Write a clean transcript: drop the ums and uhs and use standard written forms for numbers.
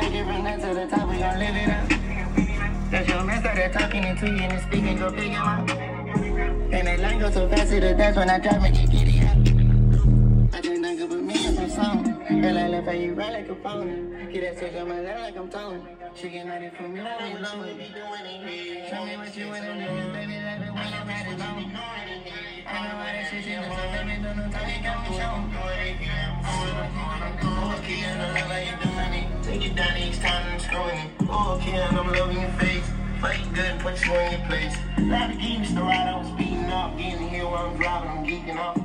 take it from that to the top, we gon' live it up. That's your man started talking into you and speaking, go pick him up. And that line go so fast to the death when I drive, make it giddy up. I just done put me in some song. Girl, I love how you ride like a phone. Get that switch on my lap like I'm tone. She get naughty for me, I ain't alone. Show me what you wanna do, baby, let me when I'm riding alone. I know how that shit is, so baby, don't know how you got me shown. Okay, I know how you doing it. Take it down each time I'm scrolling it. Okay, and I'm loving your face. Fight good, put you in your place. Lot of games to ride, I was speeding up. Getting here while I'm driving, I'm geeking off.